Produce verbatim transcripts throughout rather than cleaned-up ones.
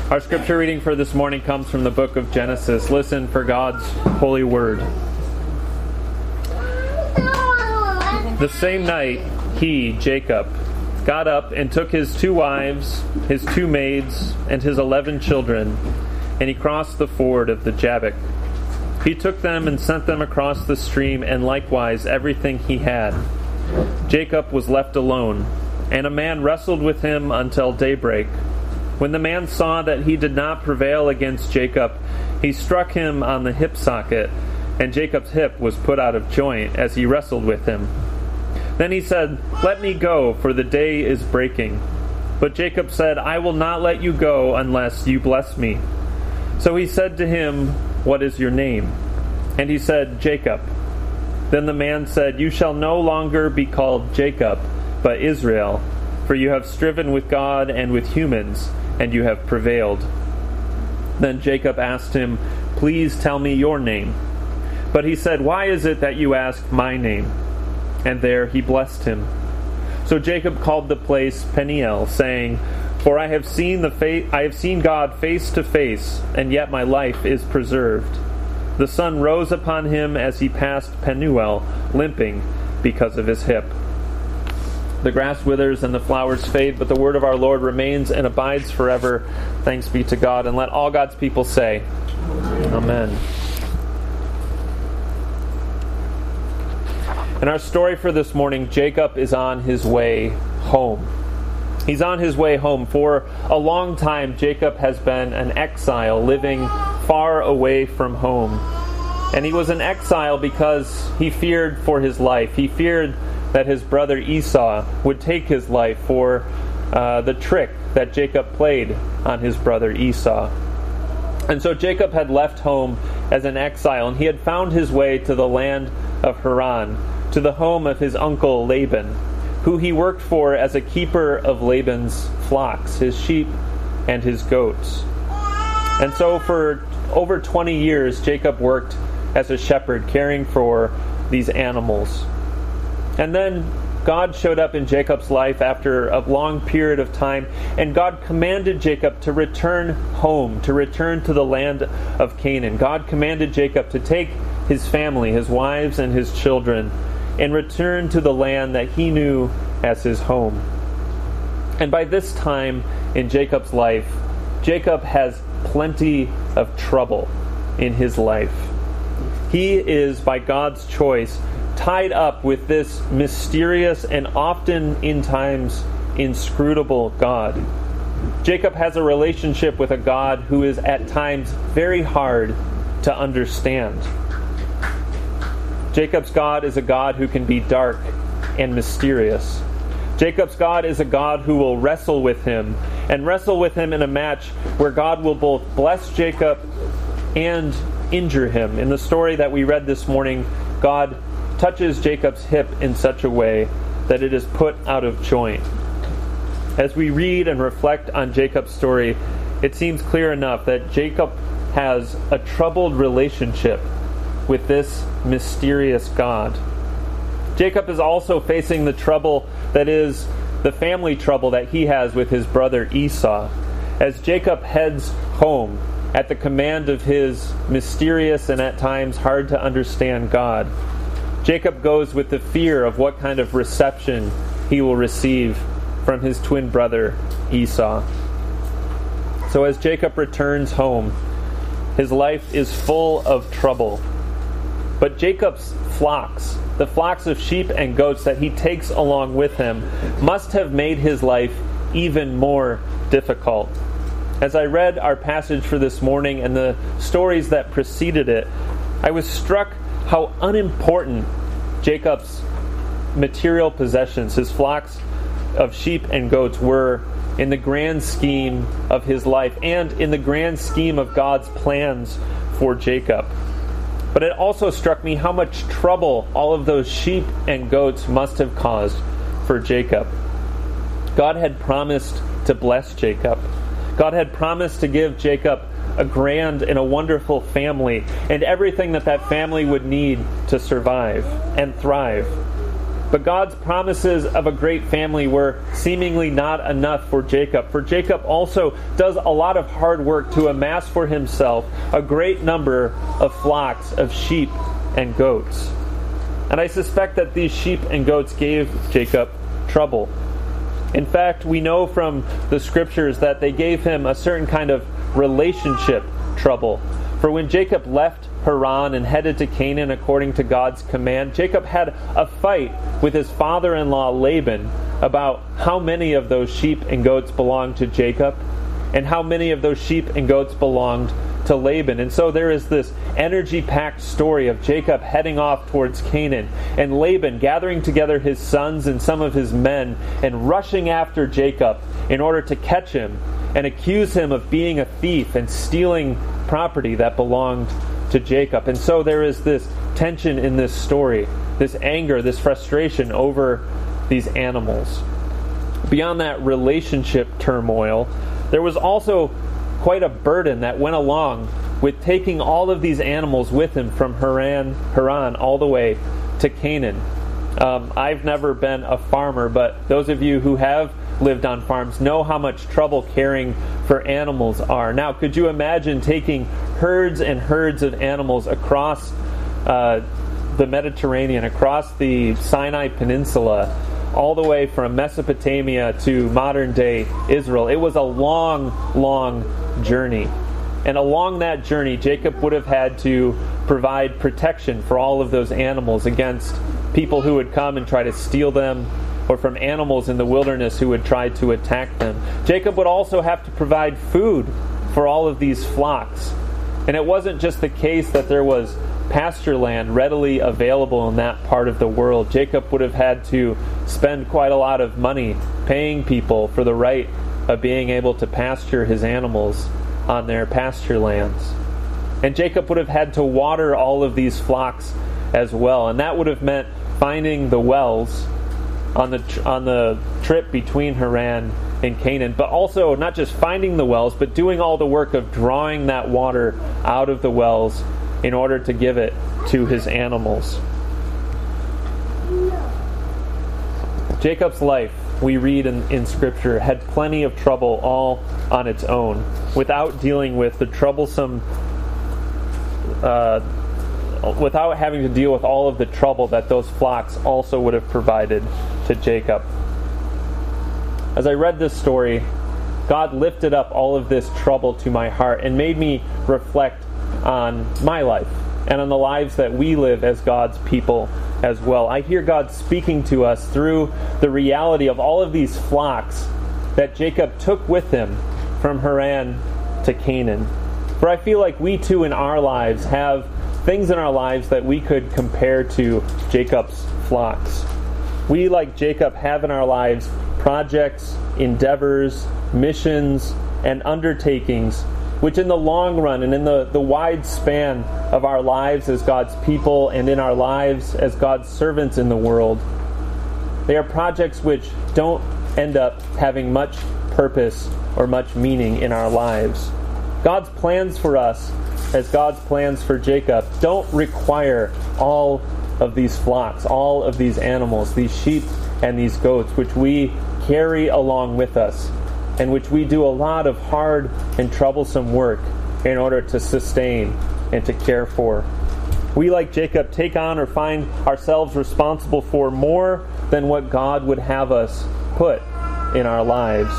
Our scripture reading for this morning comes from the book of Genesis. Listen for God's holy word. The same night, he, Jacob, got up and took his two wives, his two maids, and his eleven children, and he crossed the ford of the Jabbok. He took them and sent them across the stream, and likewise everything he had. Jacob was left alone, and a man wrestled with him until daybreak. When the man saw that he did not prevail against Jacob, he struck him on the hip socket, and Jacob's hip was put out of joint as he wrestled with him. Then he said, "Let me go, for the day is breaking." But Jacob said, "I will not let you go unless you bless me." So he said to him, "What is your name?" And he said, "Jacob." Then the man said, "You shall no longer be called Jacob, but Israel, for you have striven with God and with humans, and you have prevailed." Then Jacob asked him, "Please tell me your name." But he said, "Why is it that you ask my name?" And there he blessed him. So Jacob called the place Peniel, saying, "For I have seen the fa- I have seen God face to face, and yet my life is preserved." The sun rose upon him as he passed Penuel, limping because of his hip. The grass withers and the flowers fade, but the word of our Lord remains and abides forever. Thanks be to God. And let all God's people say, Amen. In our story for this morning, Jacob is on his way home. He's on his way home. For a long time, Jacob has been an exile, living far away from home. And he was an exile because he feared for his life. He feared that his brother Esau would take his life for uh, the trick that Jacob played on his brother Esau. And so Jacob had left home as an exile, and he had found his way to the land of Haran, to the home of his uncle Laban, who he worked for as a keeper of Laban's flocks, his sheep and his goats. And so for over twenty years, Jacob worked as a shepherd, caring for these animals. And then God showed up in Jacob's life after a long period of time, and God commanded Jacob to return home, to return to the land of Canaan. God commanded Jacob to take his family, his wives and his children, and return to the land that he knew as his home. And by this time in Jacob's life, Jacob has plenty of trouble in his life. He is, by God's choice, tied up with this mysterious and often, in times, inscrutable God. Jacob has a relationship with a God who is at times very hard to understand. Jacob's God is a God who can be dark and mysterious. Jacob's God is a God who will wrestle with him, and wrestle with him in a match where God will both bless Jacob and injure him. In the story that we read this morning, God touches Jacob's hip in such a way that it is put out of joint. As we read and reflect on Jacob's story, it seems clear enough that Jacob has a troubled relationship with this mysterious God. Jacob is also facing the trouble that is the family trouble that he has with his brother Esau. As Jacob heads home at the command of his mysterious and at times hard to understand God, Jacob goes with the fear of what kind of reception he will receive from his twin brother Esau. So as Jacob returns home, his life is full of trouble. But Jacob's flocks, the flocks of sheep and goats that he takes along with him, must have made his life even more difficult. As I read our passage for this morning and the stories that preceded it, I was struck how unimportant Jacob's material possessions, his flocks of sheep and goats, were in the grand scheme of his life and in the grand scheme of God's plans for Jacob. But it also struck me how much trouble all of those sheep and goats must have caused for Jacob. God had promised to bless Jacob. God had promised to give Jacob a grand and a wonderful family and everything that that family would need to survive and thrive. But God's promises of a great family were seemingly not enough for Jacob. For Jacob also does a lot of hard work to amass for himself a great number of flocks of sheep and goats. And I suspect that these sheep and goats gave Jacob trouble. In fact, we know from the scriptures that they gave him a certain kind of relationship trouble. For when Jacob left Haran and headed to Canaan according to God's command, Jacob had a fight with his father-in-law Laban about how many of those sheep and goats belonged to Jacob and how many of those sheep and goats belonged to Laban. And so there is this energy-packed story of Jacob heading off towards Canaan and Laban gathering together his sons and some of his men and rushing after Jacob in order to catch him and accuse him of being a thief and stealing property that belonged to Jacob. And so there is this tension in this story, this anger, this frustration over these animals. Beyond that relationship turmoil, there was also quite a burden that went along with taking all of these animals with him from Haran, Haran all the way to Canaan. Um, I've never been a farmer, but those of you who have lived on farms know how much trouble caring for animals are. Now, could you imagine taking herds and herds of animals across uh, the Mediterranean, across the Sinai Peninsula, all the way from Mesopotamia to modern-day Israel? It was a long, long journey. And along that journey, Jacob would have had to provide protection for all of those animals against people who would come and try to steal them, or from animals in the wilderness who would try to attack them. Jacob would also have to provide food for all of these flocks. And it wasn't just the case that there was pasture land readily available in that part of the world. Jacob would have had to spend quite a lot of money paying people for the right of being able to pasture his animals on their pasture lands. And Jacob would have had to water all of these flocks as well. And that would have meant finding the wells on the on the trip between Haran and Canaan, but also not just finding the wells, but doing all the work of drawing that water out of the wells in order to give it to his animals. Jacob's life, we read in, in Scripture, had plenty of trouble all on its own, without dealing with the troublesome, uh, without having to deal with all of the trouble that those flocks also would have provided to Jacob. As I read this story, God lifted up all of this trouble to my heart and made me reflect on my life and on the lives that we live as God's people as well. I hear God speaking to us through the reality of all of these flocks that Jacob took with him from Haran to Canaan. For I feel like we too in our lives have things in our lives that we could compare to Jacob's flocks. We, like Jacob, have in our lives projects, endeavors, missions, and undertakings which in the long run and in the, the wide span of our lives as God's people and in our lives as God's servants in the world, they are projects which don't end up having much purpose or much meaning in our lives. God's plans for us, as God's plans for Jacob, don't require all of these flocks, all of these animals, these sheep and these goats, which we carry along with us, and which we do a lot of hard and troublesome work in order to sustain and to care for. We, like Jacob, take on or find ourselves responsible for more than what God would have us put in our lives.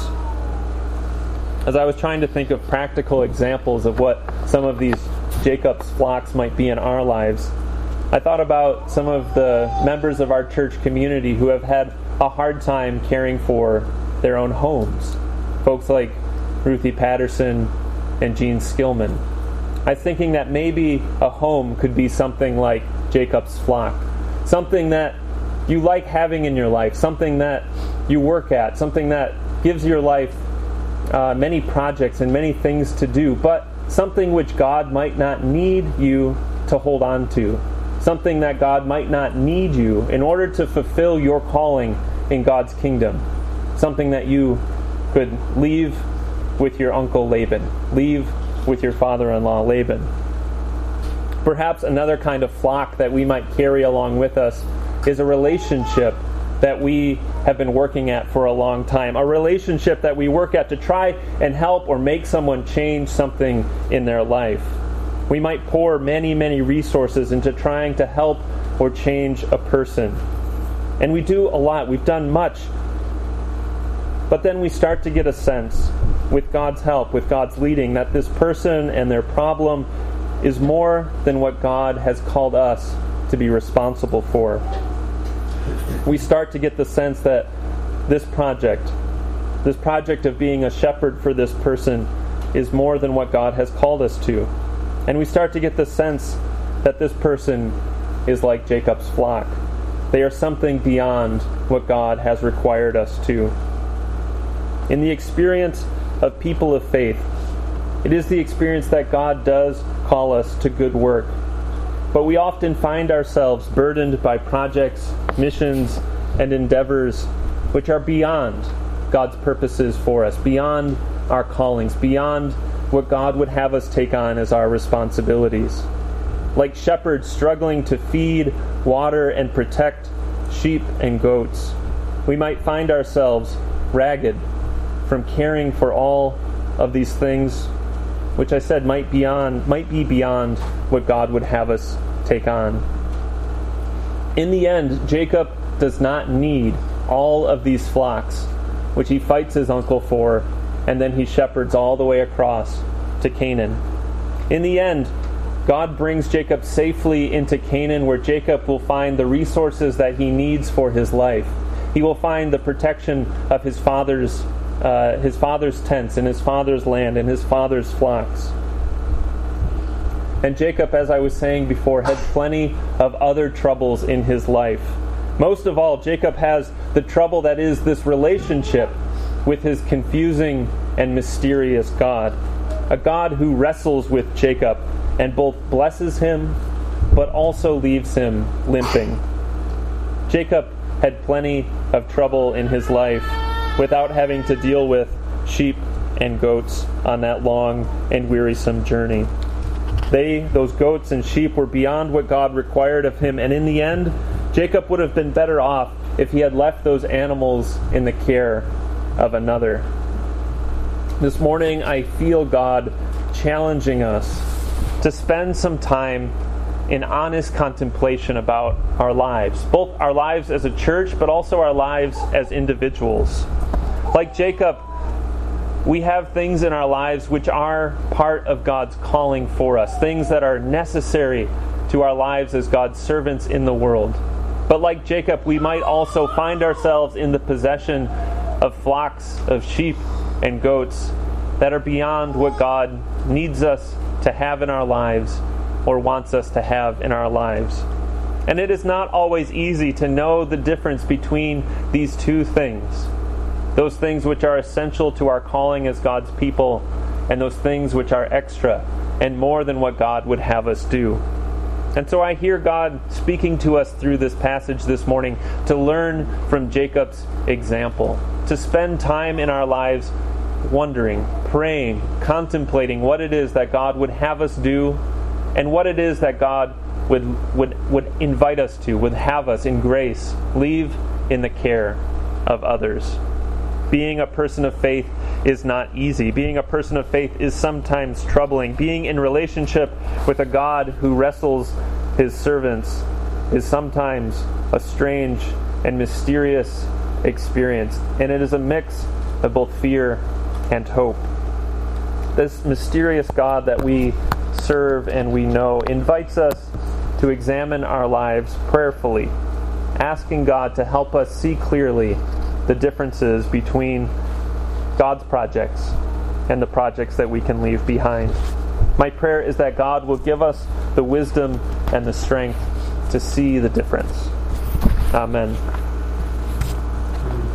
As I was trying to think of practical examples of what some of these Jacob's flocks might be in our lives, I thought about some of the members of our church community who have had a hard time caring for their own homes. Folks like Ruthie Patterson and Gene Skillman. I was thinking that maybe a home could be something like Jacob's flock. Something that you like having in your life. Something that you work at. Something that gives your life uh, many projects and many things to do. But something which God might not need you to hold on to. Something that God might not need you in order to fulfill your calling in God's kingdom. Something that you could leave with your uncle Laban, leave with your father-in-law Laban. Perhaps another kind of flock that we might carry along with us is a relationship that we have been working at for a long time, a relationship that we work at to try and help or make someone change something in their life. We might pour many, many resources into trying to help or change a person. And we do a lot. We've done much. But then we start to get a sense, with God's help, with God's leading, that this person and their problem is more than what God has called us to be responsible for. We start to get the sense that this project, this project of being a shepherd for this person, is more than what God has called us to. And we start to get the sense that this person is like Jacob's flock. They are something beyond what God has required us to. In the experience of people of faith, it is the experience that God does call us to good work. But we often find ourselves burdened by projects, missions, and endeavors which are beyond God's purposes for us, beyond our callings, beyond what God would have us take on as our responsibilities. Like shepherds struggling to feed, water, and protect sheep and goats, we might find ourselves ragged from caring for all of these things, which I said might beyond might be beyond what God would have us take on. In the end, Jacob does not need all of these flocks, which he fights his uncle for, and then he shepherds all the way across to Canaan. In the end, God brings Jacob safely into Canaan, where Jacob will find the resources that he needs for his life. He will find the protection of his father's uh, his father's tents and his father's land and his father's flocks. And Jacob, as I was saying before, had plenty of other troubles in his life. Most of all, Jacob has the trouble that is this relationship with his confusing and mysterious God. A God who wrestles with Jacob and both blesses him, but also leaves him limping. Jacob had plenty of trouble in his life without having to deal with sheep and goats on that long and wearisome journey. They, those goats and sheep, were beyond what God required of him, and in the end, Jacob would have been better off if he had left those animals in the care of another. This morning, I feel God challenging us to spend some time in honest contemplation about our lives, both our lives as a church, but also our lives as individuals. Like Jacob, we have things in our lives which are part of God's calling for us, things that are necessary to our lives as God's servants in the world. But like Jacob, we might also find ourselves in the possession of flocks of sheep and goats that are beyond what God needs us to have in our lives or wants us to have in our lives. And it is not always easy to know the difference between these two things. Those things which are essential to our calling as God's people, and those things which are extra and more than what God would have us do. And so I hear God speaking to us through this passage this morning to learn from Jacob's example, to spend time in our lives wondering, praying, contemplating what it is that God would have us do, and what it is that God would would would invite us to, would have us in grace leave in the care of others. Being a person of faith is not easy. Being a person of faith is sometimes troubling. Being in relationship with a God who wrestles his servants is sometimes a strange and mysterious experience. And it is a mix of both fear and hope. This mysterious God that we serve and we know invites us to examine our lives prayerfully, asking God to help us see clearly the differences between God's projects and the projects that we can leave behind. My prayer is that God will give us the wisdom and the strength to see the difference. Amen.